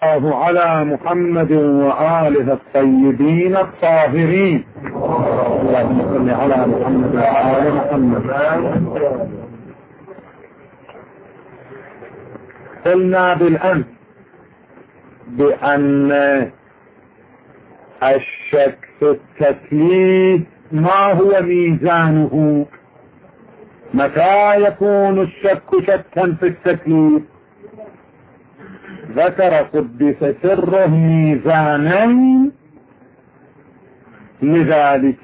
الله على محمد وآله الطيبين الطاهرين. اللهم صل على محمد وآل محمد. قلنا بالأمس بأن الشك في التكليف ما هو ميزانه؟ متى يكون الشك شكا في التكليف؟ ذكر قدس سره ميزانين لذلك.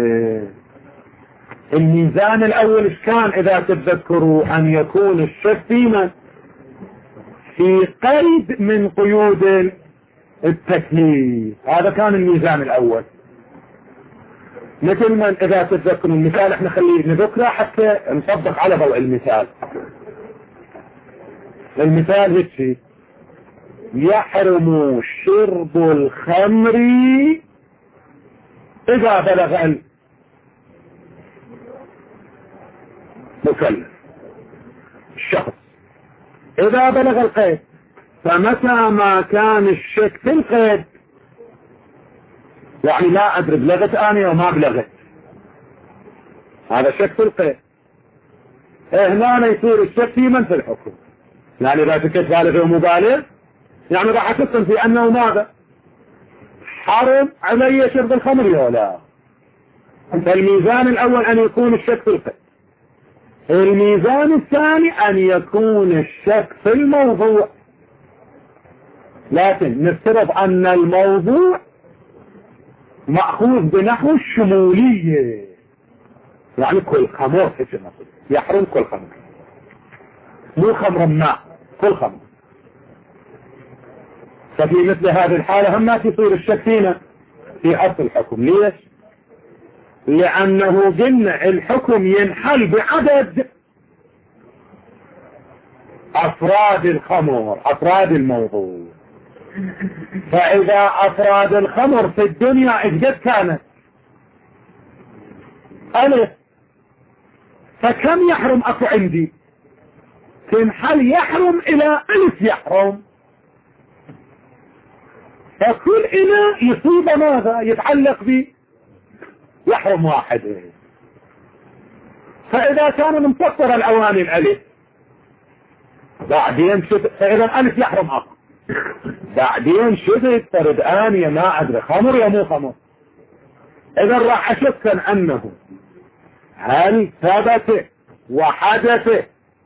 الميزان الأول إيش كان إذا تتذكروا؟ أن يكون الشك في قيد من قيود التكليف. هذا كان الميزان الأول. مثل من إذا تتذكروا المثال احنا خليه نذكره حتى نصدق على ضوء المثال. المثال هيك: يحرم شرب الخمر إذا بلغ المكلف الشخص، إذا بلغ القيد. فمتى ما كان الشك في القيد، يعني لا أدري بلغت أنا وما بلغت، هذا شك في القيد. هنا يصير الشك في من في الحكم، يعني إذا شكت بالغ ومبالغ يعني راح أحكم في أنه ماذا؟ حرم علي شرب الخمر ولا لا. فالميزان الأول أن يكون الشك في القيد. الميزان الثاني أن يكون الشك في الموضوع، لكن نفترض أن الموضوع مأخوذ بنحو الشمولية، يعني كل خمر يحرم كل خمر، مو خمر ماء، كل خمر. ففي مثل هذه الحالة هم ما تصير الشك فينا في أصل الحكم. ليش؟ لأنه قلنا الحكم ينحل بعدد أفراد الخمر، أفراد الموضوع. فإذا أفراد الخمر في الدنيا إذ كانت ألف، فكم يحرم أكو عندي؟ تنحل يحرم إلى ألف يحرم. فكل إناء يصيب ماذا؟ يتعلق به يحرم واحد. فإذا كان منتصر الأواني الألف بعدين شد، فإذا الألف يحرم أكو، بعدين شدد فرد آنية ما أدري خمر يا مو خمر. إذا راح أشك أنه هل ثبت وحدث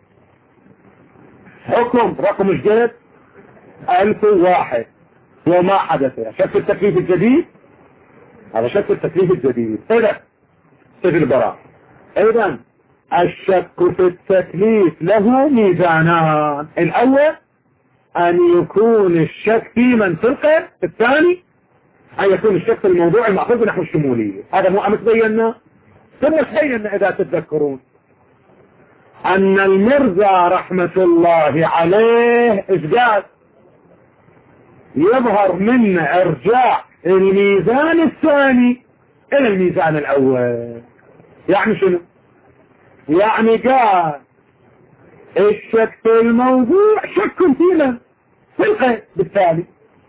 حكم رقم الجهد 1001 وما حدث، شك التكليف الجديد، هذا شك التكليف الجديد. إذا في البراء، إذا الشك في التكليف له ميزانان: الأول أن يكون الشك في من في القيد، الثاني أن يكون الشك في الموضوع المأخوذ نحو الشمولية. هذا مو أمس بينا، ثم بينا إذا تتذكرون أن المرزا رحمة الله عليه إيش قال؟ يظهر من ارجاع الميزان الثاني الى الميزان الاول. يعني شنو؟ يعني قال الشك في الموضوع شك فينا في القيد. بالتالي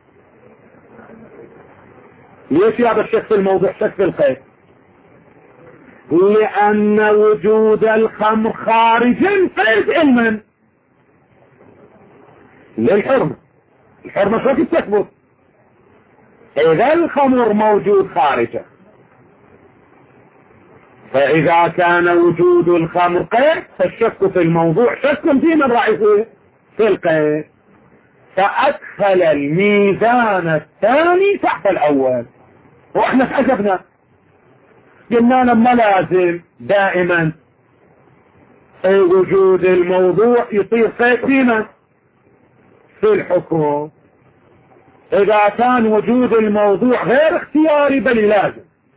ليش هذا الشك في الموضوع شك في القيد؟ لان وجود الخمر خارجا قيد علما للحرمة. الحرمة شو تثبت إذا الخمر موجود خارجه. فإذا كان وجود الخمر قيد، فالشك في الموضوع شك في من رأيه في القيد. فأدخل الميزان الثاني تحت الأول. وإحنا تعجبنا، قلنا لما لازم دائما وجود الموضوع يصير قيد فينا في الحكم. إذا كان وجود الموضوع غير اختياري بل لازم.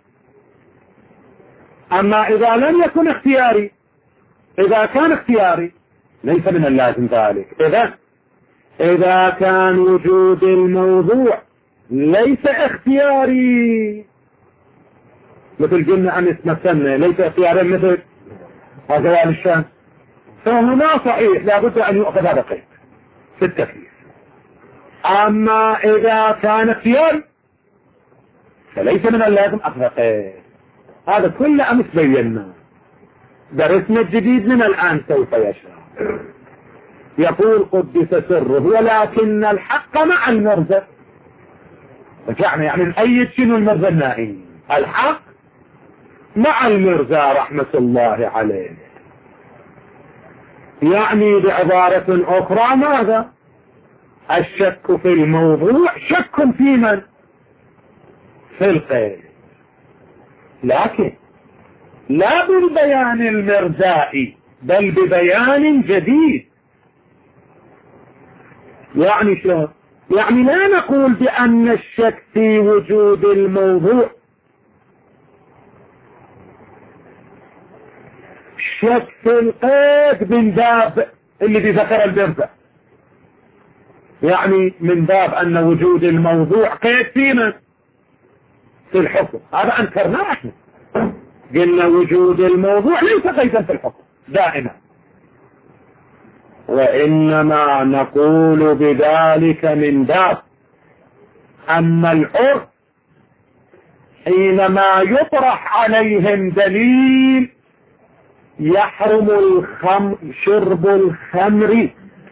أما إذا لم يكن اختياري، إذا كان اختياري ليس من اللازم ذلك. إذا كان وجود الموضوع ليس اختياري، مثل قلنا أن اسمتنا ليس اختياري مثل زوال الشمس، فهنا صحيح لابد أن يؤخذ هذا قيد في التكليف. أما إذا كانت يد فليس من اللازم أطلقه. هذا كله أمس بينا، درسنا الجديد من الآن سوف يشرح. يقول قدس سره ولكن الحق مع المرزا. يعني نأيد شنو المرزا النائي؟ الحق مع المرزا رحمة الله عليه. يعني بعبارة أخرى ماذا؟ الشك في الموضوع شك في من؟ في القيد، لكن لا بالبيان المرزائي بل ببيان جديد. يعني شو؟ يعني لا نقول بأن الشك في وجود الموضوع شك في القيد من باب اللي ذكر المرزا، يعني من باب أن وجود الموضوع قيد فينا في الحكم. هذا أنكرناه احنا، قلنا وجود الموضوع ليس قيدا في الحكم دائما، وإنما نقول بذلك من باب أن العرف حينما يطرح عليهم دليل يحرم شرب الخمر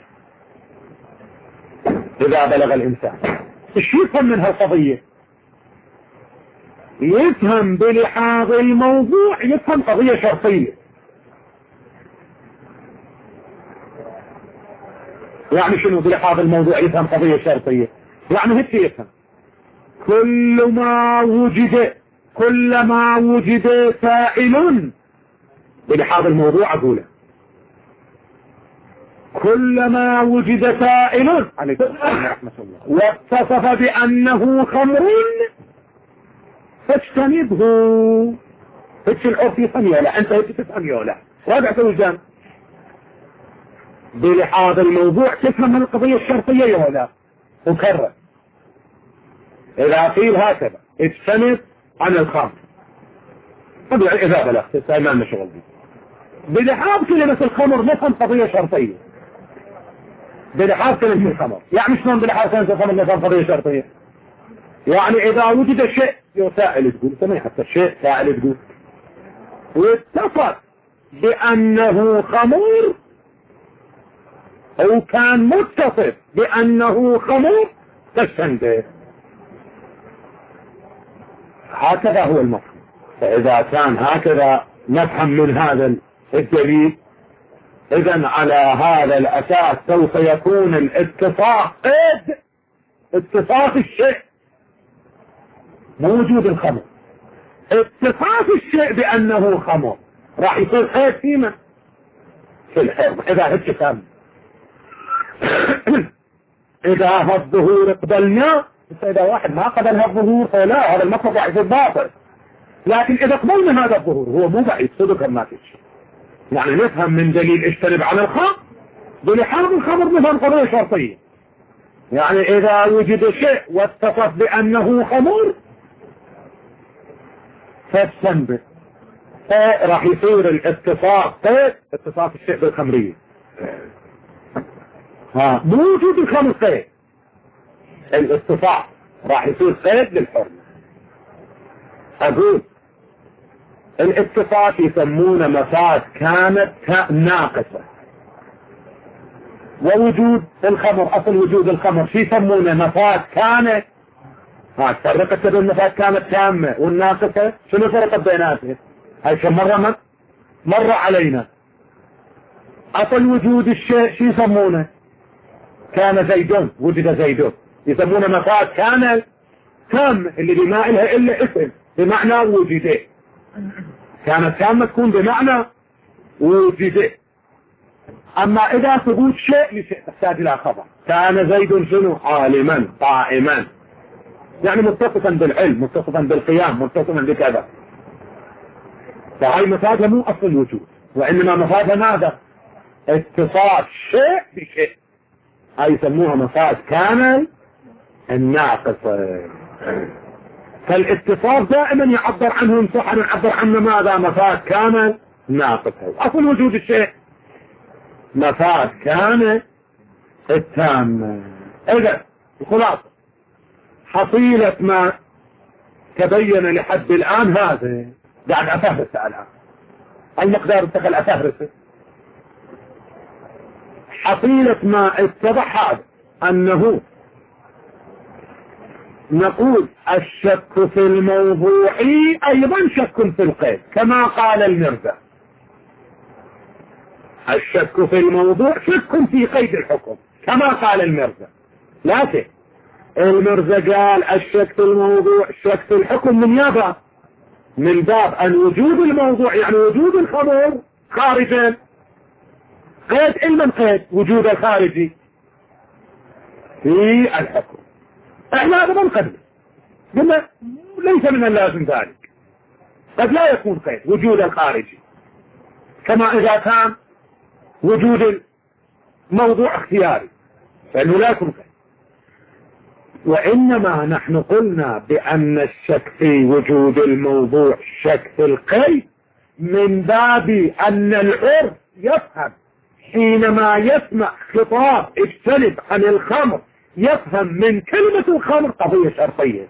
إذا بلغ الإنسان، ايش يفهم من هالقضية؟ يفهم بلحاظ الموضوع، يفهم قضية شرطية. يعني شنو بلحاظ الموضوع يفهم قضية شرطية؟ يعني هيك يفهم كل ما وجد سائل بلحاظ الموضوع. أقوله كلما وجد سائل عليكم رحمة الله واتصف بأنه خمر فاجتنبه. هيك العرف يفهم يولا، انت هيك تفهم يولا. رابع توجان بلحاظ الموضوع تفهم من القضية الشرطية يولا. وكرر إذا قيل هكذا اجتنب عن الخمر إذا بلغت ما لنا شغل بي. بلحاظ كلمة الخمر نفهم قضية شرطية. بلحاظ كلمة الخمر يعني شلون بلحاظ كلمة الخمر نفهم قضية شرطية؟ يعني إذا وجد شيء سائل تقول سمي حتى الشيء سائل تقول واتصف بأنه خمر أو كان متصف بأنه خمر تشتنده. هكذا هو المفهوم. فإذا كان هكذا نفهم من هذا الدليل، إذن على هذا الأساس سوف يكون الاتصاف اتصاف الشيء موجود الخمر، اتصاف الشيء بأنه خمر راح يصير خير فيما في الحرم. إذا هيك كان إذا هالظهور قبلنا، إذا واحد ما قبل هالظهور فلا، هذا المطلب راح يصير باطل. لكن إذا قبلنا هذا الظهور هو مو بعيد صدق ما فيش. يعني نفهم من دليل اجتنب عن الخمر بلحاظ الخمر نفهم قضية شرطية. يعني إذا وجد شيء واتصف بأنه خمر فاستنبت، راح يصير الاتصاف اتصاف الشيء بالخمرية. موجود الخمر قيد، الاتصاف راح يصير قيد للحرمة. أقول الاتصاف يسمونه مفاد كانت ناقصة، ووجود الخمر أصل وجود الخمر شو يسمونه؟ مفاد كانت. فرقت بين المفاد كانت تامة والناقصة، شنو فرق بيناتهم؟ هاي كم مرة علينا. أصل وجود الشيء شو يسمونه؟ كان زيدون، وجد زيدون، يسمونه مفاد كان تام اللي بما إلها إلا اسم بمعنى وجده. كانت تامة تكون بمعنى وجده. أما إذا ثبوت شيء لشيء تحتاج إلى خبر. كان زيد شنو؟ عالما قائما، يعني متصفا بالعلم، متصفا بالقيام، متصفا بكذا. فهي مفادها مو أصل الوجود، وإنما مفادها ماذا؟ اتصاف شيء بشيء. هاي يسموها مفاد كان الناقصة. فالاتصاف دائما يعبر عنه انصحا يعبر عنه ماذا؟ مفاد كان ناقصة. أصل وجود الشيء مفاد كان التام. إذا الخلاصة حصيلة ما تبين لحد الآن هذا قاعد أفهرسه الآن المقدار انتقل أفهرسه. حصيلة ما اتضح هذا أنه نقول الشك في الموضوع أيضا شك في القيد كما قال المرزا. الشك في الموضوع شك في قيد الحكم كما قال المرزا. لكن المرزا قال الشك في الموضوع شك في الحكم من باب أن وجود الموضوع يعني وجود الخبر خارجا قيد علما قيد وجود الخارجي في الحكم. احنا هذا من قبل قلنا ليس من اللازم ذلك قد لا يكون قيد وجود الخارجي كما إذا كان وجود الموضوع اختياري فإنه لا يكون قيد. وإنما نحن قلنا بأن الشك في وجود الموضوع شك في القيد من باب أن العرف يفهم حينما يسمع خطاب اجتنب عن الخمر يفهم من كلمة الخمر قضية شرطية.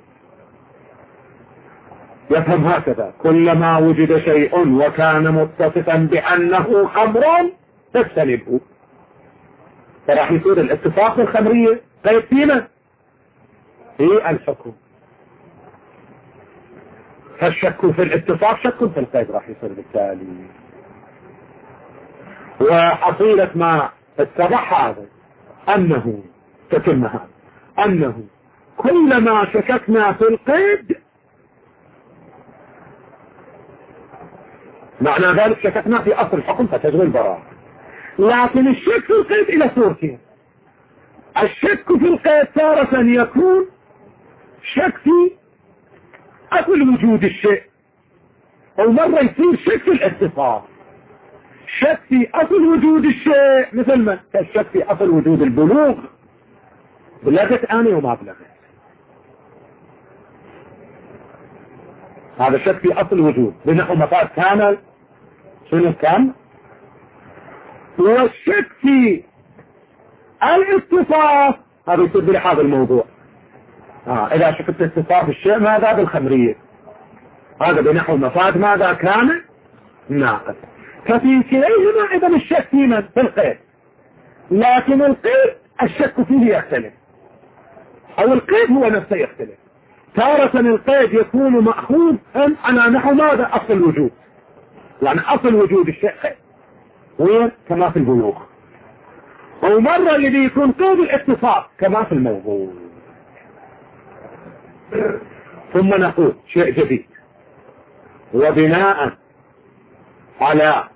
يفهم هكذا كلما وجد شيء وكان متصفا بأنه خمر تجتنبه فراح يصير الاتفاق الخمرية قيد فينا في الحكم. فالشك في الاتفاق شك في القيد راح يصير بالتالي. وحصيلة ما اتضح هذا أنه تتم هذا أنه كلما شككنا في القيد معنى ذلك شككنا في أصل الحكم فتجري البراءة. لكن الشك في القيد إلى صورتين. الشك في القيد تارة يكون شك في أصل وجود الشيء أو مرة يصير شك في الاتصال. شك في أصل وجود الشيء مثل ما الشك في أصل وجود البلوغ بلغت أنا وما بلغت هذا شك في أصل وجود بنحو مفاد كان شنو كان. والشك في الاتصاف هذا يصير بلحاظ الموضوع. إذا شكت اتصاف الشيء ماذا بالخمرية هذا بنحو مفاد ماذا كان ناقص. ففي كليهما إذا الشك في من في القيد. لكن القيد الشك فيه يختلف أو القيد هو نفسه يختلف. تارة القيد يكون مأخوذ على نحو ماذا أصل الوجود يعني أصل وجود الشيء قيد وين كما في البلوغ. ومرة الذي يكون قيد الاتصال كما في الموضوع. ثم نقول شيء جديد وبناء على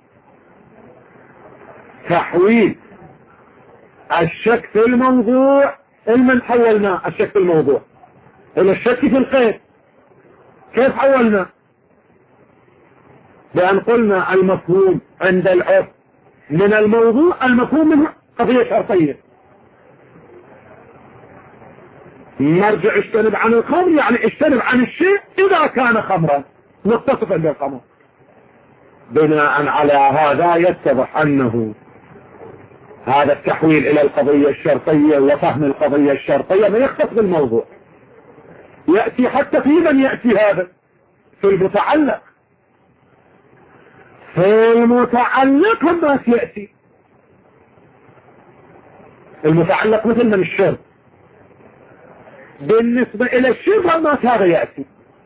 تحويل الشك في الموضوع علما حولنا الشك في الموضوع إلى الشك في القيد. كيف حولنا؟ بأن قلنا المفهوم عند العرف من الموضوع المفهوم منه قضية شرطية. نرجع اجتنب عن الخمر يعني اجتنب عن الشيء إذا كان خمرا متصفا بالخمر. بناء على هذا يتضح أنه هذا التحويل إلى القضية الشرطية وفهم القضية الشرطية ما يختص بالموضوع. يأتي حتى في من يأتي هذا في المتعلق. في المتعلق ما يأتي المتعلق مثل من الشرط. بالنسبة إلى الشرط ما هذا يأتي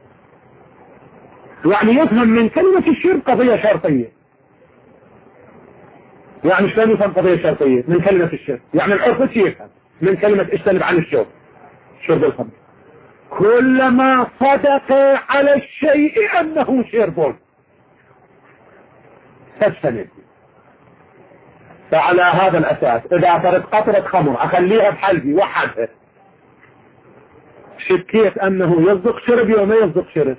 يعني يفهم من كلمة الشرط قضية شرطية. يعني شلون يفهم قضية شرطية من كلمة الشرط؟ يعني العرف يفهم من كلمة اجتنب عن الشرب شرب الخمر كلما صدق على الشيء أنه شرب فاجتنب. فعلى هذا الأساس إذا فرد قطرة خمر أخليها بحلبي وحدها شكيت أنه يصدق شرب وما يصدق شرب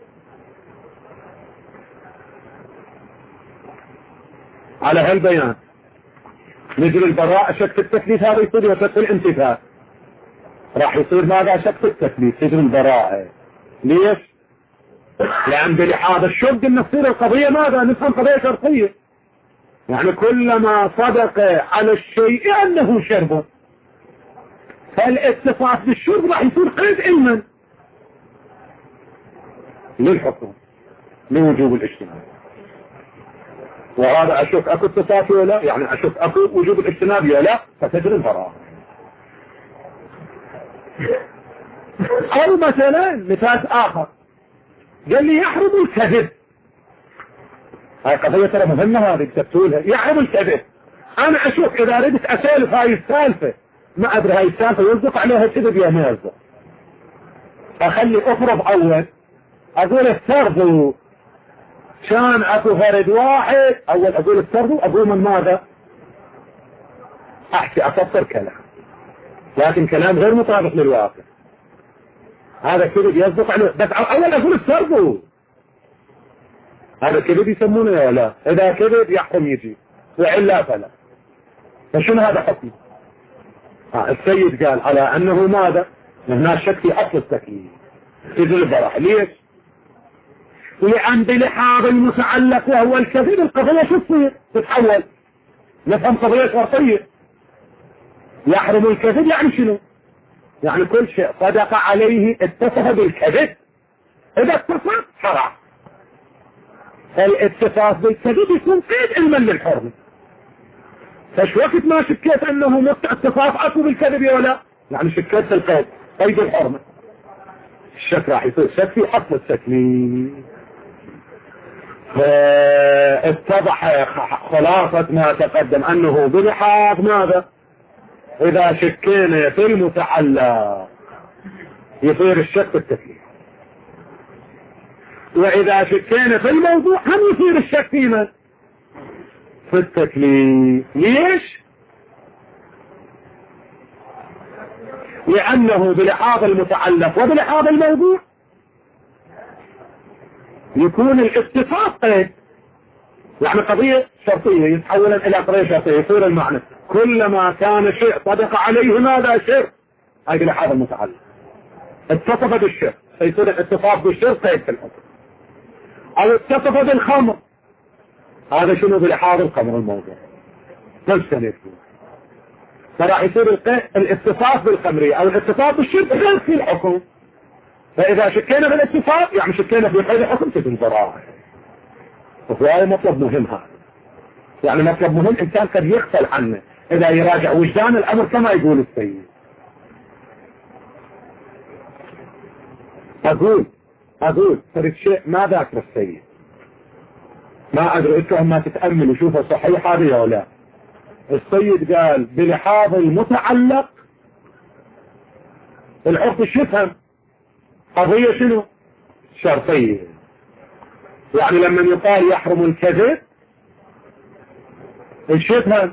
على هالبيان نجري البراءة شك في التكليف هذا يصير وشك في الانتفاع راح يصير ماذا شك في التكليف تجري البراءة. ليش؟ لأن بلحاظ الشرط أن تصير القضية ماذا نفهم قضية شرطية يعني كلما صدق على الشيء أنه شرب فالاتصاف بالشرب راح يكون قيد علما للحكم لوجوب الاجتناب. وهذا اشوف اكو اتصاف ولا يعني اشوف اكو وجوب الاجتناب ولا فتجري البراءة. او مثلا مثال اخر قال لي يحرم الكذب. هاي قضية ترى مهمة هذه كتبتولها. يحرم الكذب. انا اشوف اذا ردت اسالف هاي السالفة ما ادري هاي السالفة يصدق عليها كذب يا ما يصدق. اخلي افرض اول اقول السرد كان اكو فرد واحد اول اقول السرد اقول من ماذا احكي افسر كلام لكن كلام غير مطابق للواقع. هذا كذب يصدق عليه بس اول اقول السرد هذا كذب يسمونه يا لا. اذا كذب يحكم يجي وإلا فلا. فشنو هذا حكم؟ السيد قال على انه ماذا هنا شك في اصل التكليف تجي البراءة. ليش؟ لأن بلحاظ المتعلق وهو الكذب القضية شو تصير؟ تتحول. نفهم قضية شرطية. يحرم الكذب يعني شنو؟ يعني كل شيء صدق عليه اتصف بالكذب إذا اتصف حرام. الاتصاف بالكذب يكون قيد علما للحرمة. فش وقت ما شكيت أنه اتصاف أكو بالكذب ولا يعني شكيت القيد قيد الحرمة. الشك راح يصير شك في أصل التكليف. اتضح خلاصة ما تقدم أنه بلحاظ ماذا إذا شكينا في المتعلق يصير الشك في التكليف وإذا شكينا في الموضوع هم يصير الشك في من في التكليف. ليش؟ لأنه بلحاظ المتعلق وبلحاظ الموضوع يكون الاتصاف قيد يعني قضية شرطية يتحول إلى قضية شرطية يصير المعنى كلما كان شيء صدق عليه ماذا شر هاي بلحاظ المتعلق اتصف بالشر فيصير الاتصاف بالشر قيد في الحكم. أو اتصف بالخمر هذا شنو بلحاظ الخمر الموضوع نفس يكون فراح يصير الاتصاف بالخمرية أو الاتصاف بالشر قيد في الحكم. فإذا شكينا بالاتصاف يعني شكينا في قيد الحكم تجي البراءة. وهذا مطلب مهم هذا يعني مطلب مهم إنسان قد يغفل عنه إذا يراجع وجدان الأمر كما يقول السيد. أقول فرد شيء ما ذاكر السيد ما أدري إنتم ما تتأمل وشوفوا صحيح هذه ولا لا. السيد قال بلحاظ المتعلق العرف الشفهم قضية شنو شرطية يعني لما يقال يحرم الكذب الشفهم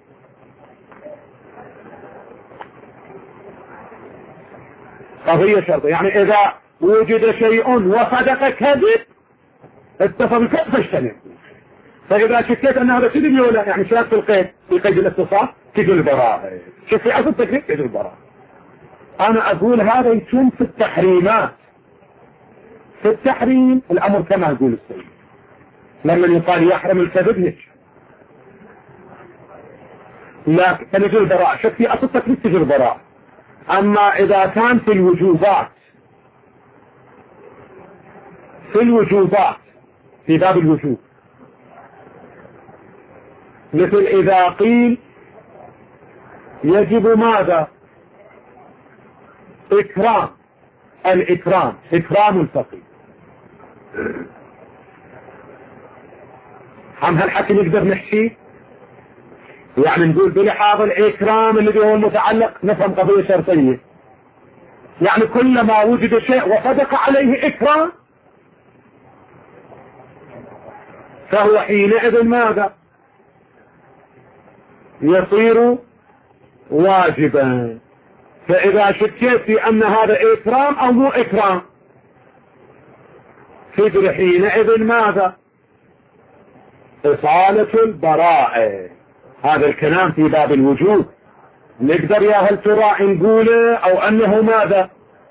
قضية شرطية يعني إذا وجد شيء وصدق كذب اتفق الكذب فاجتنب. فإذا شكيت أن هذا كذب ولا يعني شاك في القيد في قيد الاتصاف تجي البراءة. شوف في أصل التكليف تجي البراءة. أنا أقول هذا يكون في التحريمات. في التحريم الأمر كما يقول السيد لما يقال يحرم الكذب هيك لكن تجي البراءة. شوف في أصل التكليف تجي البراءة. أما إذا كان في الوجوبات في باب الوجوب مثل إذا قيل يجب ماذا إكرام الفقير هم هالحكي نقدر نحكي يعني نقول بلحاظ الإكرام الذي هو المتعلق نفهم قضية شرطية يعني كلما وجد شيء وصدق عليه إكرام فهو حينئذ ماذا يصير واجبا. فإذا شكيت في أن هذا إكرام أو مو إكرام تدري حينئذ ماذا إصالة البراءة. هذا الكلام في باب الوجوب نقدر يا هل ترى نقوله أو أنه ماذا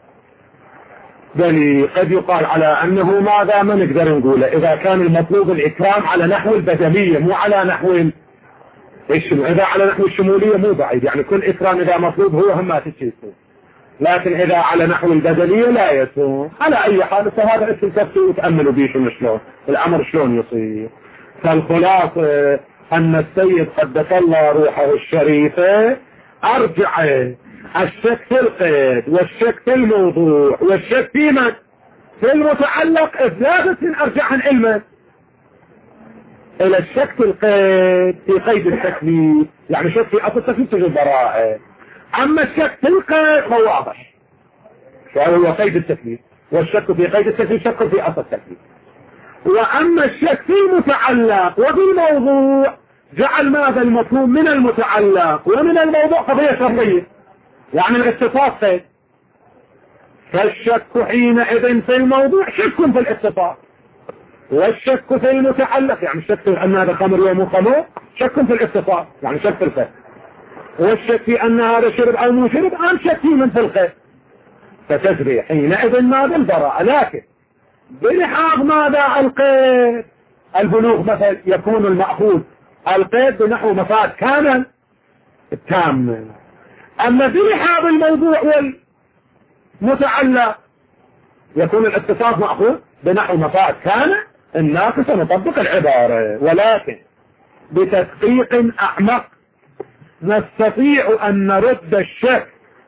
بل قد يقال على أنه ماذا ما نقدر نقوله إذا كان المطلوب الإكرام على نحو البدنية مو على نحو إذا على نحو الشمولية مو بعيد، يعني كل إكرام إذا مطلوب هو هم ما تشيسه، لكن إذا على نحو البدلية لا يسوء. على أي حال فهذا اسم تفسير وتأملوا به شلون الأمر شلون يصير. فالخلاصة أن السيد قدس الله روحه الشريفة أرجع الشك في القيد والشك في الموضوع والشك في من في المتعلق إثلاثة أرجع عن علمه إلى الشك في القيد في قيد التكليف، يعني شك في أصل التكليف تجد براءة. أما الشك في القيد فهو واضح فهو قيد التكليف، والشك في قيد التكليف شك في أصل التكليف. وأما الشك في المتعلق وفي الموضوع جعل ماذا المفهوم من المتعلق ومن الموضوع قضية شرطية، يعني الاتصاف قيد. فالشك حينئذ في الموضوع شك في الاتصاف، والشك في المتعلق يعني الشك في أن هذا خمر ومو خمر شك في الاتصاف يعني شك في القيد، والشك في أن هذا شرب أو مو شرب أم شك في من في القيد. فتجري حينئذ ماذا البراءة، لكن بلحاظ ماذا القيد البلوغ مثلا يكون المأخوذ القيد بنحو مفاد كامل التام. أما بلحاظ الموضوع والمتعلق يكون الاتصاف مأخوذ بنحو مفاد كامل الناقص نطبق العبارة، ولكن بتدقيق أعمق نستطيع أن نرد الشك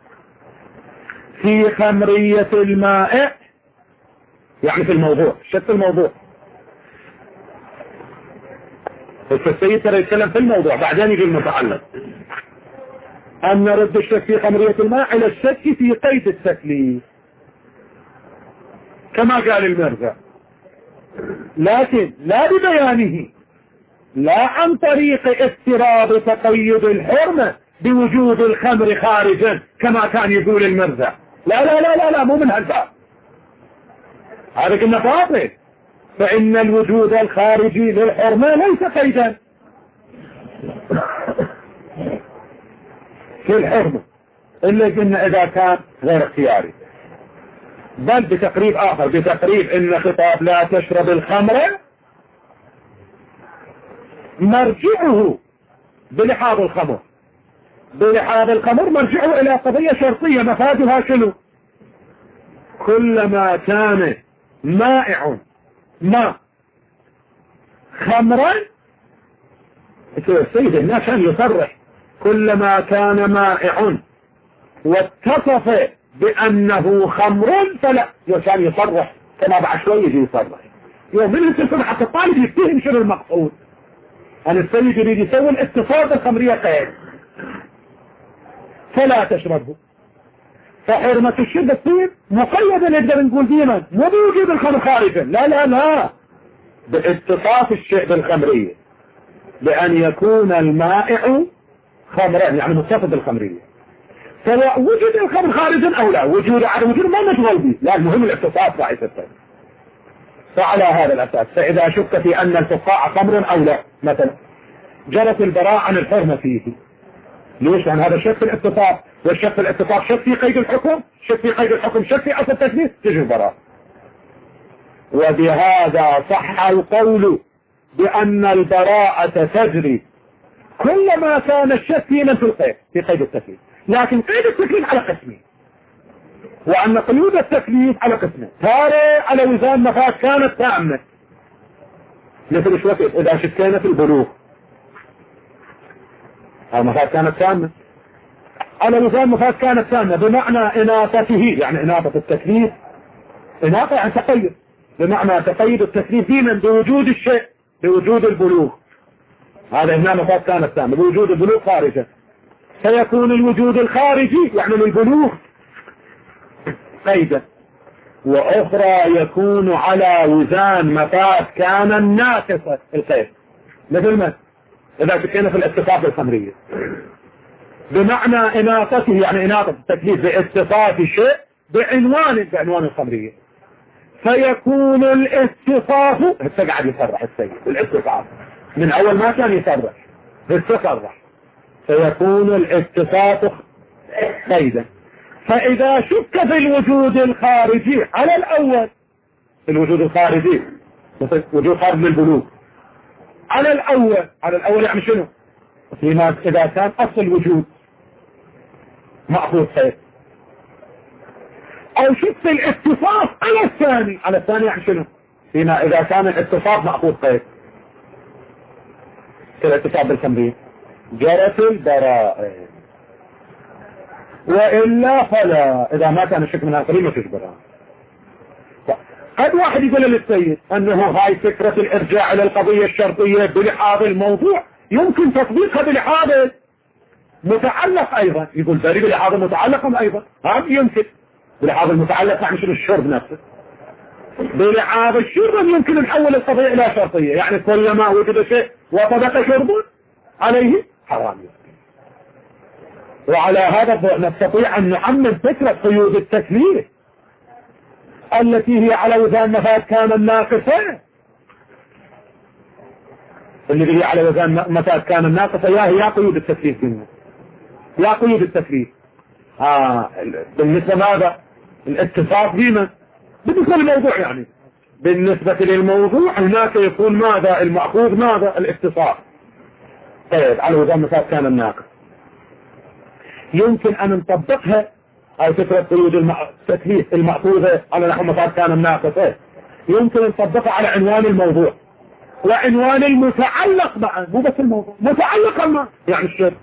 في خمرية الماء، يعني في الموضوع الشك في الموضوع. السيد ترى يتكلم في الموضوع بعدين يجي المتعلق. أن نرد الشك في خمرية الماء إلى الشك في قيد التكليف كما قال المرزا، لكن لا ببيانه، لا عن طريق افتراض تقيد الحرمة بوجود الخمر خارجا كما كان يقول المرزا. لا لا لا لا, لا مو من هالباب، هذا كنا باطل. فإن الوجود الخارجي للحرمة ليس قيدا في الحرمة إلا قلنا إذا كان غير اختياري، بل بتقريب آخر بتقريب إن خطاب لا تشرب الخمر مرجعه بلحاظ الخمر، بلحاظ الخمر مرجعه إلى قضية شرطية مفادها شنو؟ كلما كان مائع ما خمرا السيد الناس كان يصرح كلما كان مائع واتصف بأنه خمر فلا كان يصرح كما بعد شوي يجي يصرح يوم من التصرح حتى الطالب يفتهم شنو المقصود. أن السيد يريد يسوي الاتصال بالخمرية قيد فلا تشربه، فحرمة الشرب تصير مقيدة نقدر نقول ديما مو بوجود الخمر خارجا، لا لا لا باتصاف الشيء بالخمرية بأن يكون المائع خمرا يعني متصف بالخمرية، سواء وجد الخمر خارجا أو لا وجود عدم وجود ما نشغل به، لا المهم الاتصاف راح يصير. فعلى هذا الأساس فإذا شك في أن الفقاع خمر أو لا مثلا جرت البراء عن الحرمة فيه. ليش؟ لأن هذا شك في الاتصاف، والشك في الاتصاف شك في قيد الحكم، شك في قيد الحكم شك في أصل التكليف تجي البراء. وبهذا صح القول بأن البراءة تجري كلما كان الشك في من في القيد في قيد التكليف، لكن قيد التكليف على قسمين، وأن قيود التكليف على قسمين، تارة على وزان مفاد كانت تامة مثل شوك إذا شكينا في البلوغ المفاد كانت تامة على وزان مفاد كانت تامة بمعنى إناثته، يعني إناثة التكليف إناثة عن تقيد بمعنى تقيد التكليف ديما بوجود الشيء بوجود البلوغ، هذا هنا مفاد كانت تامة بوجود البلوغ خارجا، فيكون الوجود الخارجي يعني للبلوغ قيدا، وأخرى يكون على وزان مفاد كان الناقصة القيد مثل ما إذا شكينا في الاتصاف الخمرية بمعنى إناثته يعني إناثة التكليف باتصاف شيء بعنوان الخمرية، فيكون الاتصاف هسه قاعد يصرح السيد الاتصاف من أول ما كان يصرح هسه صرح فيكون الاتصاف قيدا. فإذا شك في الوجود الخارجي على الأول الوجود الخارجي مثل وجود خارج للبلوغ على الأول يعني شنو؟ فيما إذا كان أصل وجود مأخوذ قيد، أو شفت الاتصاف على الثاني، على الثاني يعني شنو؟ فيما إذا كان الاتصاف مأخوذ قيد الاتصاف بالتمرين جرت البراءة، وإلا فلا. إذا ما كان الشك من آخرين ما فيش براءة. قد واحد يقول للسيد أنه هاي فكرة الإرجاع إلى القضية الشرطية بلحاظ الموضوع يمكن تطبيقها بلحاظ متعلق أيضا. يقول بري بلحاظ متعلق أيضا، هذا يمكن بلحاظ المتعلق يعني شنو الشرب نفسه. بلحاظ الشرب يمكن نحول القضية إلى شرطية، يعني كلما وجد شيء وطبق شرب عليه حرام. وعلى هذا نستطيع أن نعمم فكرة قيود التكليف التي هي على وزن مفاد كان الناقصة، اللي هي على وزن مفاد كان الناقصة يا قيود التكليف منه، يا قيود التكليف. بالنسبة ماذا الاتصاف بما بالنسبة للموضوع، يعني بالنسبة للموضوع هناك يكون ماذا المأخوذ ماذا الاتصاف. طيب على وزن مفاد كان الناقص يمكن أن نطبقها أو فكرة قيود التكليف المأخوذة على نحو مفاد كان الناقصة يمكن أن نطبقها على عنوان الموضوع وعنوان المتعلق معه، مو بس الموضوع متعلق معه يعني الشرب.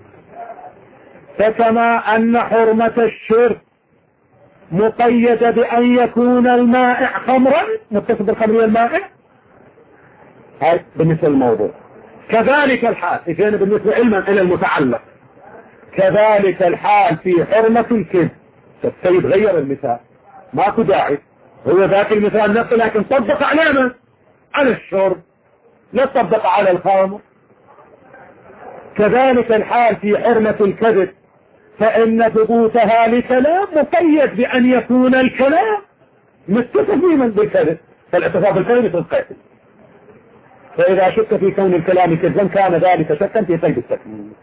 فكما أن حرمة الشرب مقيدة بأن يكون المائع خمرا متصل بالخمرية المائع، هاي بالنسبة للموضوع. كذلك الحال إذن بالنسبة علما إلى المتعلق، كذلك الحال في حرمة الكذب. السيد غير المثال، ماكو داعي، هو ذاك المثال نفسه لكن طبق علينا على الشرب لا تطبق على الخمر. كذلك الحال في حرمة الكذب، فإن ثبوتها لكلام مقيد بأن يكون الكلام متصف من بالكذب، فالاتصاف بالكذب يكون قيد. فإذا شك في كون الكلام كذبا كان ذلك شكا في قيد التكليف.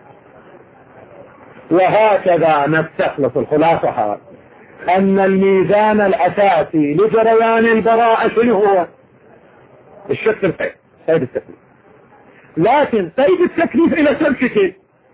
وهكذا نستخلص الخلاصة أن الميزان الأساسي لجريان البراءة شنو هو؟ الشك في القيد، قيد التكليف. لكن قيد التكليف إلى سلسلة،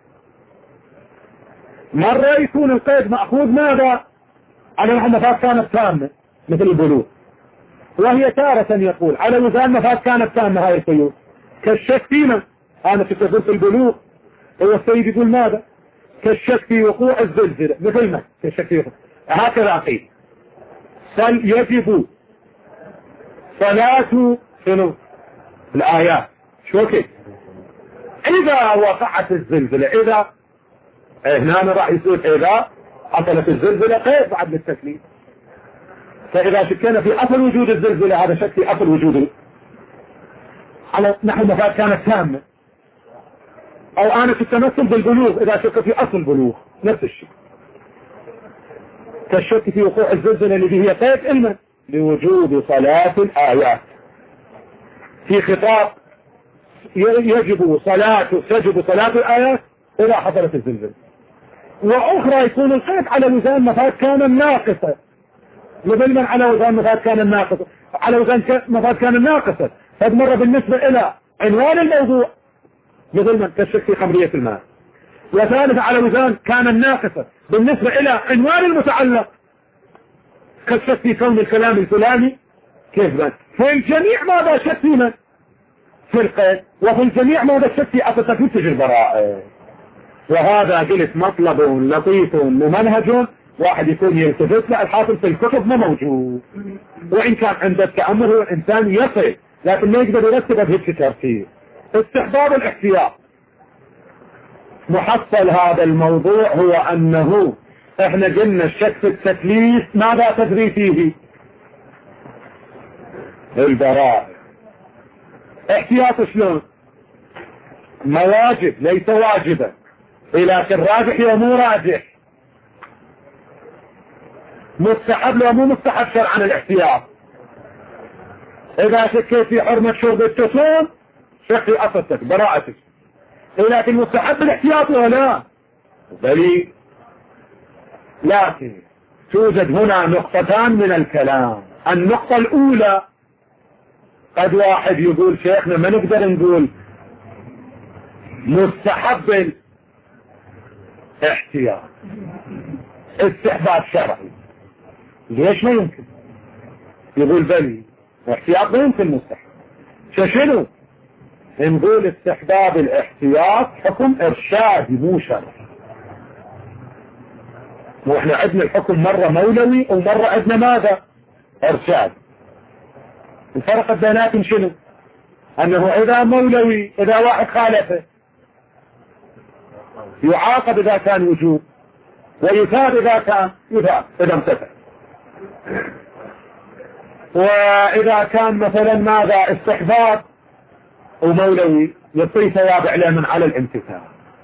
مرة يكون القيد مأخوذ ماذا؟ على مفاد كانت تامة مثل البلوغ، وهي تارة يقول على وزن مفاد كانت تامة هاي القيود كالشك فيما أنا تقول في البلوغ. هو السيد يقول ماذا؟ كالشك في وقوع الزلزلة، مثل ما كالشك في وقوع. هكذا أقيد يجب صلاة شنو الآيات شو كيف إذا وقعت الزلزلة. إذا هنا راح يصير إذا حصلت الزلزلة قيد بعد للتكليف. فإذا شكينا في أصل وجود الزلزلة هذا شك في أصل وجوده على نحو مفاد كانت تامة. أو أنا في التمثل بالبلوغ إذا شك في أصل البلوغ نفس الشيء. كالشك في وقوع الزلزلة الذي هي قيد علما لوجود صلاة الآيات في خطاب يجب صلاة الآيات إذا حصلت الزلزلة. وأخرى يكون القيد على وزن مفاد كان الناقصة، مثل من على وزن مفاد كان الناقصة، على وزن مفاد كان الناقصة. هذا مرة بالنسبة إلى عنوان الموضوع مثل من كالشك في خمرية الماء، وثالث على وزن كان الناقصة بالنسبة إلى عنوان المتعلق كالشك في كون الكلام الفلاني كذبا. في الجميع ماذا شك في من؟ في القيد. وفي الجميع ماذا شك في أصل تثبيت البراءة. وهذا قلت مطلب لطيف ممنهج واحد يكون يلتفت له الحاصل في الكتب ما موجود، وإن كان عند التأمل هو الإنسان يصل لكن ما يقدر يرتبه بهيك ترتيب. استحباب الاحتياط. محصل هذا الموضوع هو أنه احنا قلنا الشك في التكليف ماذا تدري فيه؟ البراءة. احتياط شلون؟ ما واجب ليس واجبا، لكن راجح يا مو راجح، مستحب لو مو مستحب شرعا الاحتياط. اذا شكيت في حرمة شرب التسون شك في اصلتك براءتك، لكن مستحب الاحتياط ولا دليل. لكن توجد هنا نقطتان من الكلام. النقطة الاولى قد واحد يقول شيخنا ما نقدر نقول مستحب احتياط، استحباب شرعي. ليش ما يمكن؟ يقول بلي احتياط ما يمكن مستحب. شنو نقول؟ استحباب الاحتياط حكم ارشادي مو شرعي. واحنا عندنا الحكم مرة مولوي ومرة عندنا ماذا؟ ارشاد. الفرق بيناتهم شنو؟ انه اذا مولوي اذا واحد خالفه يعاقب اذا كان وجوب، ويثاب اذا كان يثاب اذا امتثل. واذا كان مثلا ماذا؟ استحباب ومولوي يعطي ثواب عليه من على الامتثال.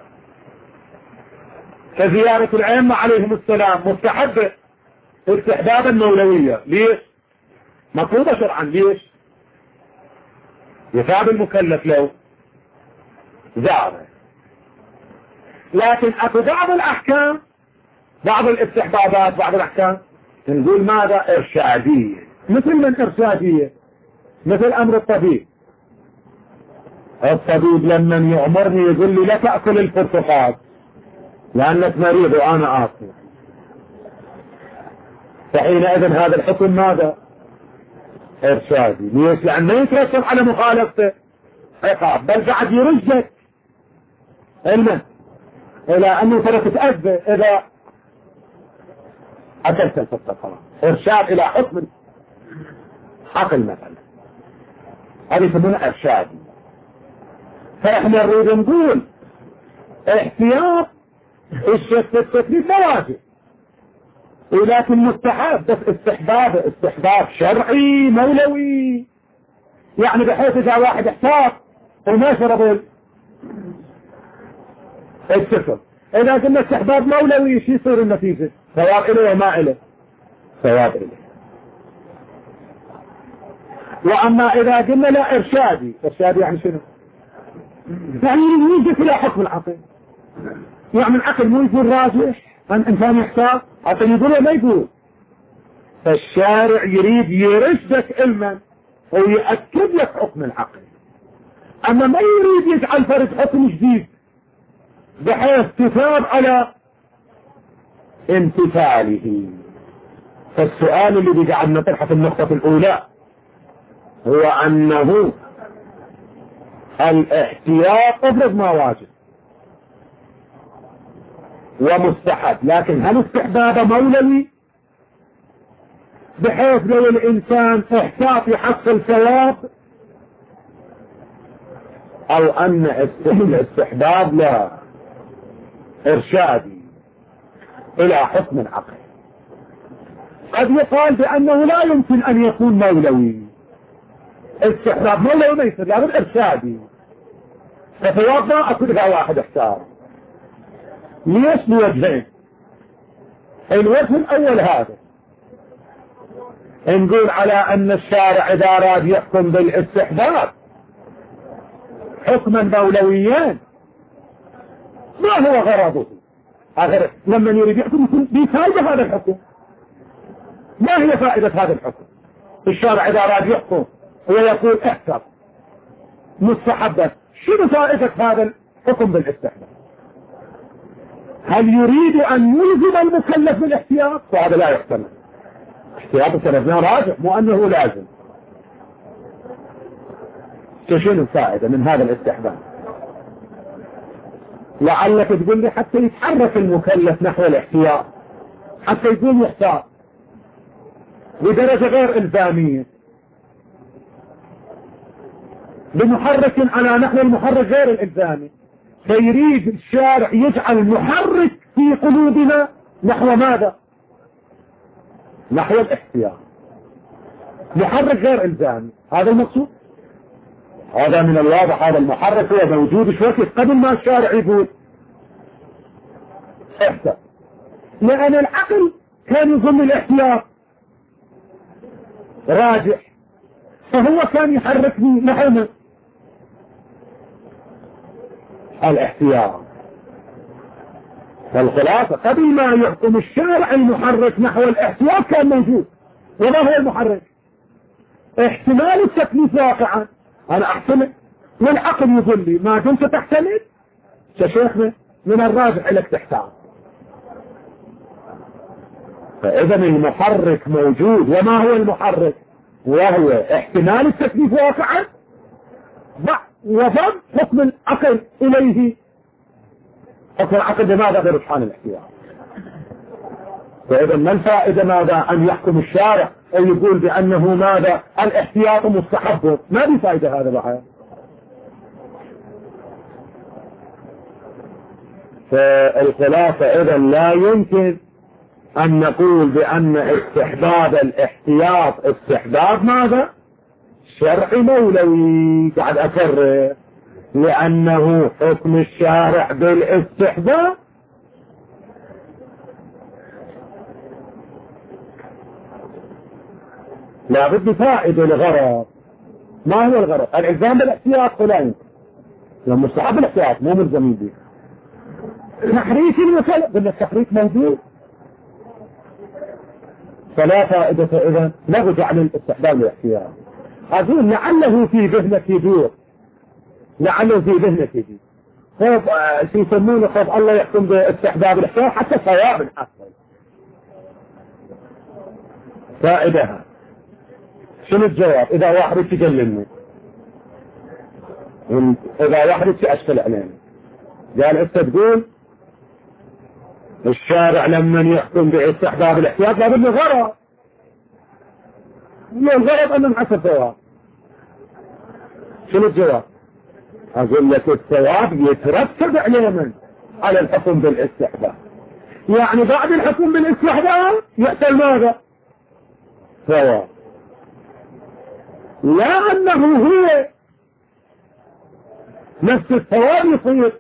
كزيارة الأئمة عليهم السلام مستحبة استحبابا مولوية. ليش؟ مطلوبة شرعا. ليش؟ يثاب المكلف لو زاره. لكن اكو بعض الاحكام، بعض الاستحبابات، بعض الاحكام نقول ماذا؟ ارشادية. مثل من ارشادية؟ مثل امر الطبيب. الطبيب لما يأمرني يقول لي لا تأكل البرتقال لأنك مريض وأنا آكل، فحينئذ هذا الحكم ماذا؟ إرشادي. ليش؟ لأن ما يترتب على مخالفته عقاب، بل قاعد يرجك علما إلى أنه ترى تتأذى إذا أكلت البرتقال. إرشاد إلى حكم عقل مثلا، هذه يسمونها إرشادي. فإحنا نريد نقول احتياط الشك في التكليف لا واجب، ولكن مستحب. بس استحباب شرعي مولوي، يعني بحيث اذا واحد احتاط وما شرب السفر، اذا قلنا استحباب مولوي شو يصير النتيجة؟ ثواب إليه وما إليه؟ ثواب إليه. واما اذا قلنا لا ارشادي يعني شنو؟ يعني يوجد الى حكم العقل، يعني العقل مو يقول راجح عن انسان يحتاط حتى يقوله ما يقول. فالشارع يريد يرشدك علما ويأكد لك حكم العقل، اما ما يريد يجعل فرد حكم جديد بحيث تثاب على امتثاله. فالسؤال اللي بيجعل نطرحه في النقطة الاولى هو انه الاحتياط افرض ما واجب ومستحب، لكن هل استحباب مولوي بحيث لو الانسان احتاط يحصل ثواب، او ان الاستحباب لا ارشادي الى حكم العقل؟ قد يقال بانه لا يمكن ان يكون مولوي. استحباب مولوي ما يصير، لابد ارشادي. فثواب ما اكو اذا واحد احتار. ليش؟ لوجهين. الوجه الاول هذا نقول على ان الشارع اذا اراد يحكم بالاستحباب حكما مولويا ما هو غرضه؟ لما يريد يحكم يكون بفائدة هذا الحكم. ما هي فائدة هذا الحكم؟ الشارع اذا اراد يحكم ويقول احتر مستحبا، شنو فائدة هذا الحكم بالاستحباب؟ هل يريد ان يلزم المكلف بالاحتياط؟ وهذا لا يحتمل. احتياط سنبناه راجع، مو انه لازم. شنو الفائدة من هذا الاستحباب؟ لعلك تقول لي حتى يتحرك المكلف نحو الاحتياط، حتى يكون يحتاط بدرجة غير إلزامية، بمحرك على نحو المحرك غير الإلزامي. فيريد الشارع يجعل محرك في قلوبنا نحو ماذا؟ نحو الاحتياط، محرك غير إلزامي. هذا المقصود. هذا من الواضح هذا المحرك هو موجود شوية قبل ما الشارع يقول احتياط، لأن العقل كان يظن الاحتياط راجح، فهو كان يحركني نحو الاحتياط. فالخلاصة قبل ما يحكم الشارع المحرك نحو الاحتياط كان موجود. وما هو المحرك؟ احتمال التكليف واقعا. انا احتمل والعقل يقول لي ما دمت تحتمل شيخنا من الراجح لك تحتاط. فإذا المحرك موجود. وما هو المحرك؟ وهو احتمال التكليف واقعا وضم حكم العقل إليه. حكم العقل بماذا؟ برجحان الاحتياط. فإذا ما الفائدة ماذا أن يحكم الشارع أو يقول بأنه ماذا الاحتياط مستحب؟ ما في فائدة هذا بعد. فالخلاصة إذا لا يمكن أن نقول بأن استحباب الاحتياط استحباب ماذا؟ شرعي مولوي. قاعد أكرر لأنه حكم الشارع بالاستحباب. لا بد فائدة لغرض. ما هو الغرض؟ الإلزام بالاحتياط فلا يمكن. لما مستحب الاحتياط مو ملزمين به. تحريك المثل قلنا التحريك موجود. فلا فائدة إذا له جعل الاستحباب بالاحتياط. أقول لعله في ذهنك يدور. لعله في ذهنك يدور. خوف يسمونه خوف الله يحكم باستحباب الاحتياط حتى ثواب الحصل. فائدها شنو الجواب؟ إذا واحد يتكلمني، إذا واحد يأشكل علينا قال أنت تقول الشارع لما يحكم باستحباب الاحتياط لابد له غرض. الغرض أنه نحصل ثواب. شنو الجواب؟ أقول لك الثواب يترتب عليه على الحكم بالاستحباب. يعني بعد الحكم بالاستحباب يحصل ماذا؟ ثواب. لا أنه هو نفس الثواب يصير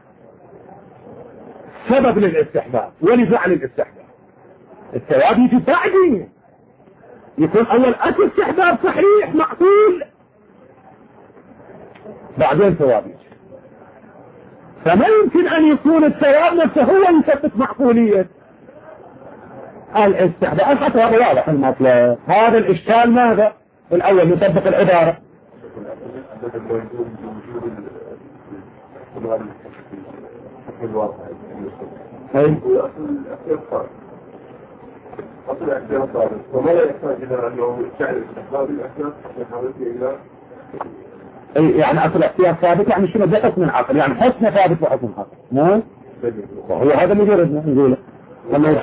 سبب للاستحباب ولفعل الاستحباب. الثواب يجي بعدين. يكون أول أكل استحباب صحيح معقول بعدين ثواب يجي. فما يمكن أن يكون الثواب نفسه هو يثبت معقولية الاستحباب. حتى هذا واضح المطلب. هذا الإشكال ماذا؟ الأول نطبق العبارة. أصل الاحتياط ثابت وما لا يحتاج إلى أنه فعل استحباب الاحتياط إلى يعني أصل الاحتياط ثابت يعني شنو؟ ده حكم العقل. يعني حسن ثابت وحكم عقل. مو وهو هذا اللي جربنا نقوله. لما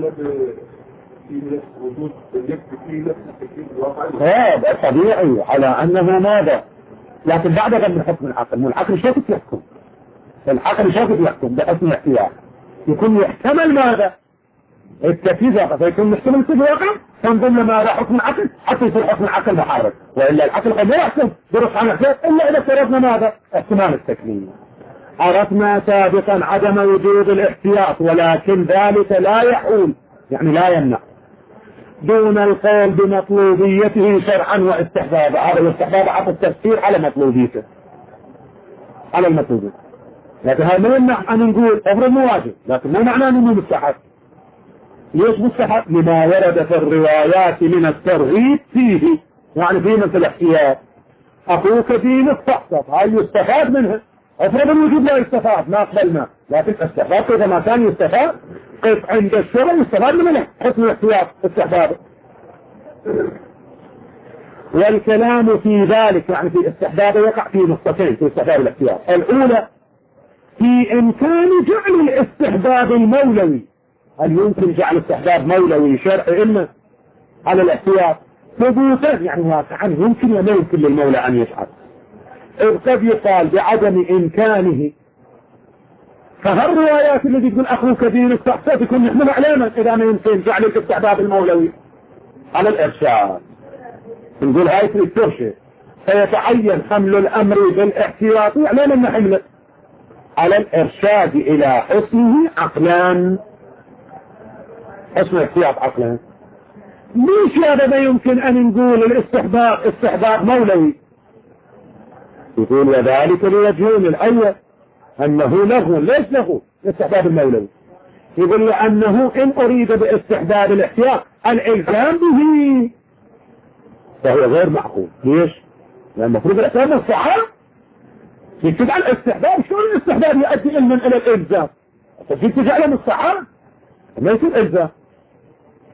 في وجود في نفس التكليف الواقعي طبيعي على أنه ماذا. لكن بعد من حكم العقل. مو العقل شوكت يحكم. العقل شوكت يحكم بحسن الاحتياط. يكون يحتمل ماذا؟ التكليف واقع. فيكون محتمل التكليف واقع فنضم لما حكم العقل حتى يصير حكم العقل محرك. وإلا العقل قد لا يحكم درس عن الاحتياط إلا إذا افترضنا ماذا؟ احتمال التكليف. عرفنا سابقا عدم وجود الاحتياط ولكن ذلك لا يحول يعني لا يمنع دون القول بمطلوبيته شرعا واستحباب. هذا الاستحباب عطى التفسير على مطلوبيته على المطلوبية. لكن هذا ما يمنع أن نقول أمر مو واجب لكن ما معناه أنه مستحب. ليش مستحب؟ لما ورد في الروايات من الترغيب فيه. يعني في مثل الاحتياط أخوك دينك فاحفظ هاي يستفاد منها. افرض الوجود لا يستفاد ما قبلنا لكن استحباب إذا ما كان يستفاد قف عند الشرع يستفاد منه حكم الاحتياط استحبابه. والكلام في ذلك يعني في استحبابه يقع في نقطتين في استحباب الاحتياط. الأولى في إمكان جعل الاستحباب المولوي. هل يمكن جعل استحباب مولوي شرعي إما على الاحتياط ثبوتا يعني واقعا يمكن ولا يمكن للمولى أن يفعل. إذ قد يقال بعدم إمكانه. فهالروايات التي تقول أخوك دينك تحصل تكون نحمل علينا إذا ما يمكن جعل الاستحباب المولوي على الإرشاد. نقول هاي في الترشد فيتعين حمل الأمر بالاحتياط علينا أن نحمله على الإرشاد إلى حسنه عقلان. حسن الاحتياط عقلان. ليش هذا ما يمكن أن نقول الاستحباب استحباب مولوي؟ يقول وذلك لوجهين. الأول أنه له. ليش له الاستحباب المولوي؟ يقول لأنه إن أريد باستحباب الاحتياط الإلزام به فهو غير معقول. ليش؟ لأن المفروض الاحتياط الصحة يتبع الاستحباب. شلون الاستحباب يؤدي إلى الإلزام؟ فجيت تجعله من الصحة ما يصير إلزام.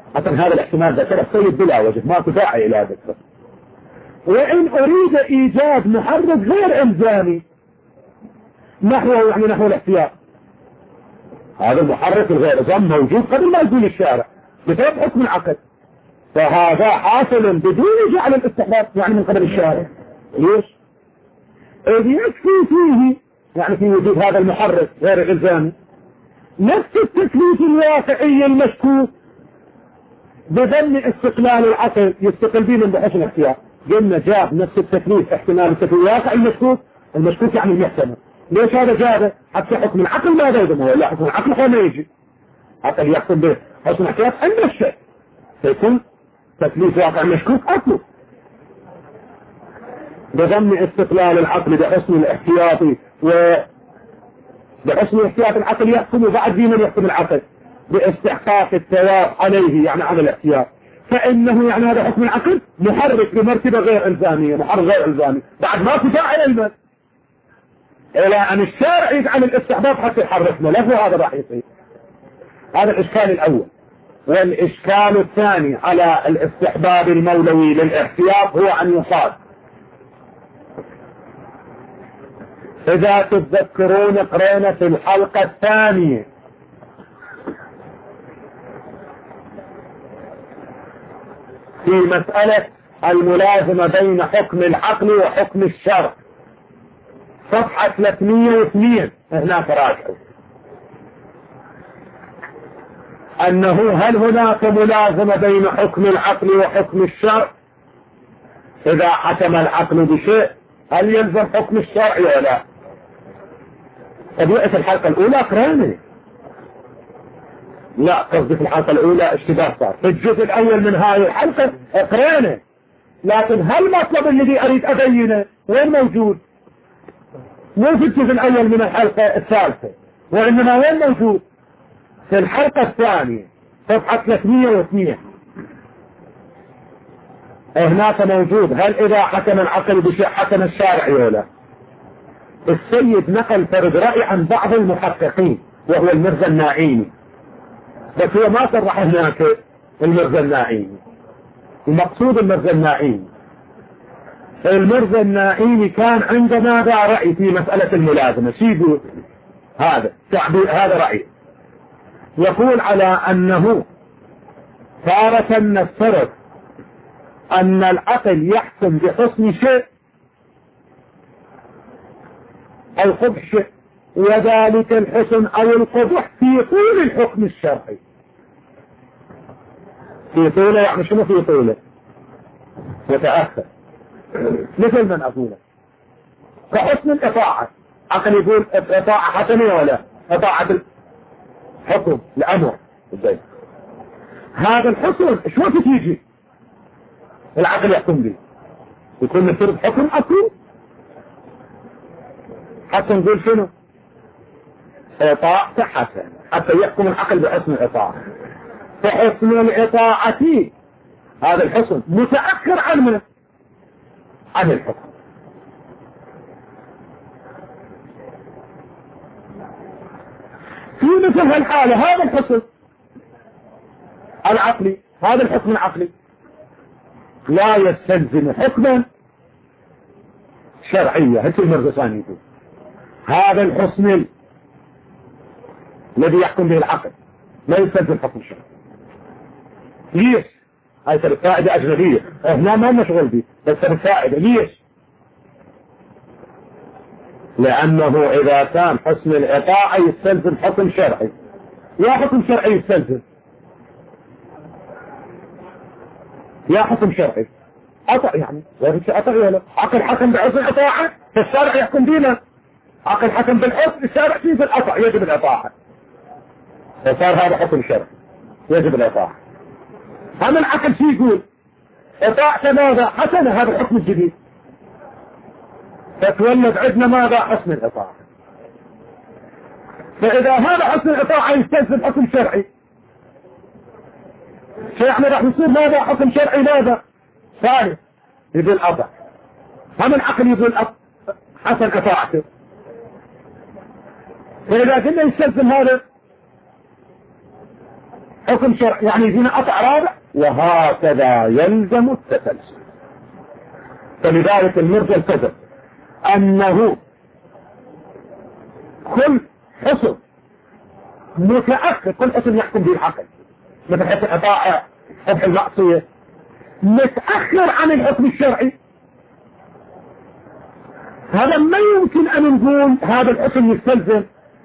حتى هذا الاحتمال ذكر السيد بلا وجه، ما داعي إلى ذكره. وإن أريد إيجاد محرك غير إلزامي نحوه، يعني نحو الاحتياط، هذا المحرك الغير إلزامي موجود قبل ما يقول الشارع بسبب حكم العقد، فهذا حاصل بدون جعل الاستحباب يعني من قبل الشارع. ليش؟ إذ يكفي فيه يعني في وجود هذا المحرك غير الإلزامي نفس التكليف الواقعي المشكوك بظن استقلال العقل يستقل به من بحث الاحتياط. قلنا جاب نفس التكليف احتمال التكليف الواقعي المشكوك يعني المحتمل. ليش هذا جابه؟ حتى حكم العقل ما يقدم هو، لا حكم العقل هو ما يجي حتى يحكم به حسن الاحتياط عند الشيء فيكون تكليف واقع مشكوك أكله بضمن استقلال العقل بحسن الاحتياط، وبحسن الاحتياط العقل يحكم بعد من يحكم العقل باستحقاق الثواب عليه يعني على الاحتياط، فإنه يعني هذا حكم العقل محرك بمرتبة غير إلزامية، محرك غير إلزامي بعد ما داعي للمد إلى أن الشارع يجعل الاستحباب حتى يحركنا له، هذا راح يصير. هذا الإشكال الأول. والإشكال الثاني على الاستحباب المولوي للاحتياط هو أن يصاد. إذا تتذكرون قرينا في الحلقة الثانية في مسألة الملازمة بين حكم العقل وحكم الشرع صفحة 302 هناك راجعوا أنه هل هناك ملازمة بين حكم العقل وحكم الشرع؟ إذا حكم العقل بشيء هل يلزم حكم الشرع ولا لا؟ طبيعة الحلقة الأولى قرانة، لا قصدي في الحلقة الأولى اشتباه صار في الجزء الأول من هذه الحلقة قرانة، لكن هل المطلب الذي أريد أبينه وين موجود؟ مو في الجزء الأول من الحلقة الثالثة، وإنما وين موجود؟ في الحلقة الثانية صفحة 302 هناك موجود هل إذا حكم العقل بشيء حكم الشارع ولا. السيد نقل فرد رأي عن بعض المحققين وهو المرزا الناعيني، بس هو ما صرح هناك المرزا الناعيني، المقصود المرزا الناعيني. المرزا الناعيني كان عنده ماذا رأي في مسألة الملازمة؟ شيء هذا تعبير، هذا رأي يقول على أنه تارة نفترض أن العقل يحكم بحسن شيء أو قبح شيء، وذلك الحسن أو القبح في طول الحكم الشرعي. في طوله يعني شنو في طوله؟ يتأخر، مثل من أقوله كحسن الإطاعة، عقل يقول إطاعة حسنة ولا إطاعة حكم الأمر ازاي؟ هذا الحكم شو تيجي العقل يحكم به؟ يكون نفترض حكم أكل حتى نقول شنو؟ إطاعة حسن حتى يحكم العقل بحسن الإطاعة، فحسن الإطاعة هذا الحسن متأخر عن الحكم. في مثل هالحالة هذا الحكم العقلي، هذا الحكم العقلي لا يستلزم حكما شرعية. هل المرزساني يقول هذا الحسن الذي يحكم به العقل لا يستلزم حكم شرعي. ليش؟ هاي الفائدة أجنبية هنا ما مشغول به، بس الفائدة ليش؟ لأنه إذا كان حسن الإطاعة يستلزم حكم شرعي، يا حكم شرعي يستلزم، يا حكم شرعي أطع يعني غير شيء أطع ولا عقل حكم بحسن الإطاعة فالشارع يحكم بنا، عقل حكم بالحسن الشارع فيه بالأطاع يجب الإطاعة، فصار هذا حكم شرعي يجب الإطاعة. هم العقل شو يقول؟ إطاعة ماذا؟ حسنة، هذا الحكم الجديد، فتولد عندنا ماذا؟ حسن الإطاعة. فإذا هذا حسن الإطاعة يستلزم حكم شرعي، يعني راح يصير ماذا؟ حكم شرعي ماذا؟ ثالث يقول أطع. هم العقل يقول حسن إطاعته، فإذا قلنا يستلزم هذا حكم شرعي يعني يجينا قطع رابع، وهكذا يلزم التسلسل. فلذلك المرجع الكذب أنه كل حكم متأخر، كل حكم يحكم به العقل مثل حكم الإطاعة، حكم المعصية، متأخر عن الحكم الشرعي، هذا ما يمكن أن نقول هذا الحكم يستلزم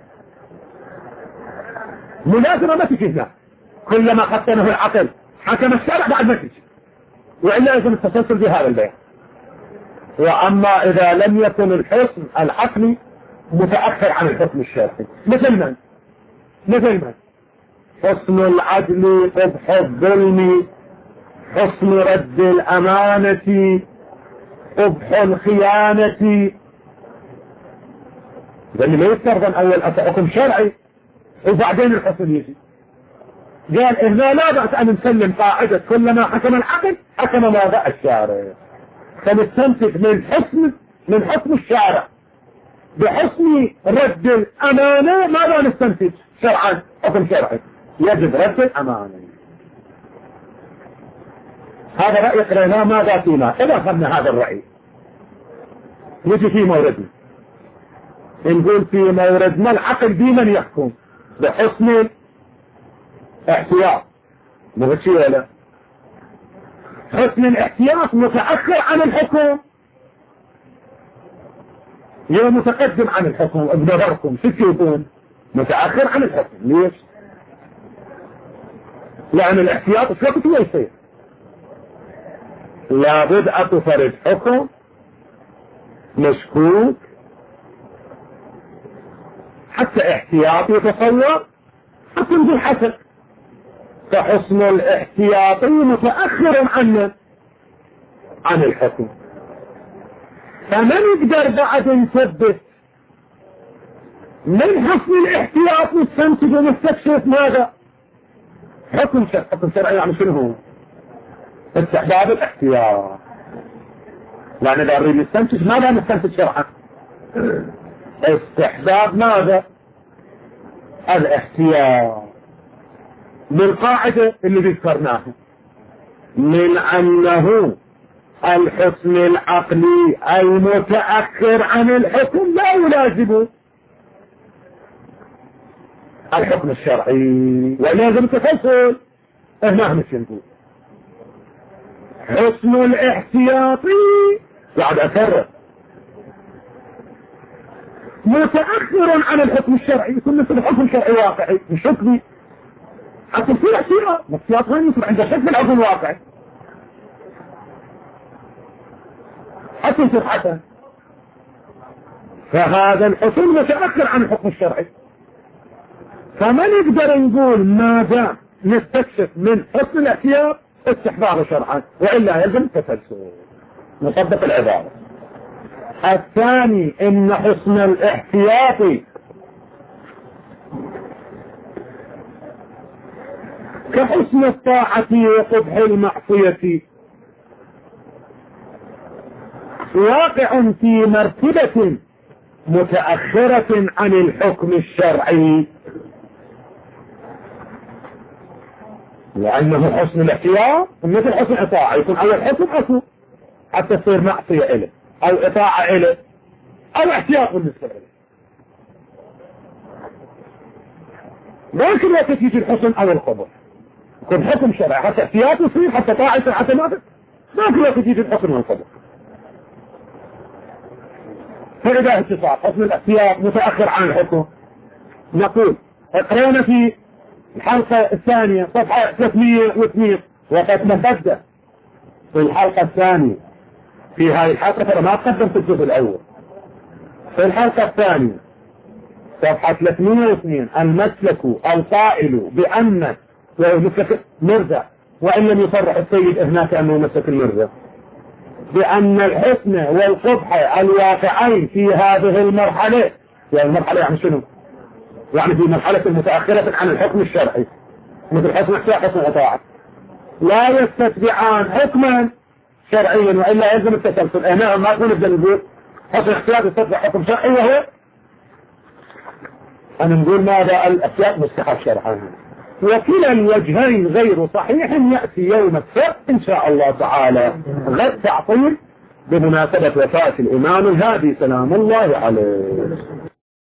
ملازمة. ما تجي هنا كلما حسنه العقل حكم الشرع بعد ما تجي، وإلا يجب التسلسل بهذا البيان. وأما إذا لم يكن الحكم العقلي متأخر عن الحكم الشرعي، مثل من حسن العدل، قبح الظلم، حسن رد الأمانة، قبح الخيانة، لأن ما يستخدم أول حكم شرعي وبعدين الحكم يجي. قال إهنا لا بأس أن نسلم قاعدة كلما حكم العقل حكم ماذا الشارع، فنستنتج من حكم الشارع بحسن رد الأمانة ماذا نستنتج شرعا؟ حكم شرعي يجب رد الأمانة. هذا رأي قريناه ماذا فينا؟ إذا أخذنا هذا الرأي نجي في موردنا نقول في موردنا العقل بمن يحكم؟ بحسن احتياط، مغشي ولا حسن الاحتياط متأخر عن الحكم يا متقدم عن الحكم؟ بنظركم شو يكون متأخر عن الحكم؟ ليش؟ لأن الاحتياط شو وقت يصير؟ لابد أن تفرد حكم مشكوك حتى احتياط يتصور حتى نقول حسن، فحسن الاحتياطي متأخر عن الحكم. فمن يقدر بعد نثبت من حسن الاحتياط نستنتج ونستكشف ماذا؟ حكم شرعي يعني شنو هو؟ استحباب الاحتياط. يعني إذا نريد نستنتج ماذا نستنتج شرعا؟ استحباب ماذا؟ الاحتياط بالقاعدة اللي ذكرناها من أنه الحكم العقلي المتأخر عن الحكم لا يلازم الحكم الشرعي ولازم تفصل. هنا مش نقول حسن الاحتياطي بعد أكرر متأخر عن الحكم الشرعي، يكون مثل الحكم الشرعي واقعي مش حكمي حتى يصير احتياط، الاحتياط وين يصير عند شك الحكم الواقعي حتى يصير حسن. فهذا الحكم متأخر عن الحكم الشرعي، فما نقدر نقول ما دام نستكشف من حسن الاحتياط استحبابه شرعا، وإلا يلزم التسلسل نصدق العبارة. الثاني ان حسن الاحتياط كحسن الطاعة وقبح المعصية واقع في مرتبة متأخرة عن الحكم الشرعي، لأنه حسن الاحتياط مثل حسن الطاعة، يكون أول حكم حسن حتى تصير معصية إله أو إطاعة إله أو احتياط بالنسبة إله، لكن وقت يجي الحسن أو القبح يكون حكم شرعي حتى احتياط يصير حتى طاعة يصير حتى معصية، لكن وقت يجي الحسن والقبح. فإذا اتصال حسن الاحتياط متأخر عن الحكم نقول اقرأنا في الحلقة الثانية صفحة 302 وقد نبدأ في الحلقة الثانية في هذه الحلقة ترى ما تقدم في الجزء الأول. في الحلقة الثانية صفحة 302 المسلك القائل بأن مسلك مرزا وإن لم يصرح السيد هناك أنه مسلك المرزا بأن الحسن والقبح الواقعين في هذه المرحلة، يعني المرحلة يعني شنو؟ يعني في مرحلة متأخرة عن الحكم الشرعي مثل حسن احتياط حسن اطاعة لا يستتبعان حكما شرعيا وإلا يلزم التسلسل. هنا ما نقول نبدأ نقول حسن احتياط يستتبع حكم شرعي وهو أنا نقول ماذا الاحتياط مستحب شرعا، وكلا الوجهين غير صحيح يأتي يوم السبت إن شاء الله تعالى غد تعطيل بمناسبة وفاة الإمام الهادي سلام الله عليه.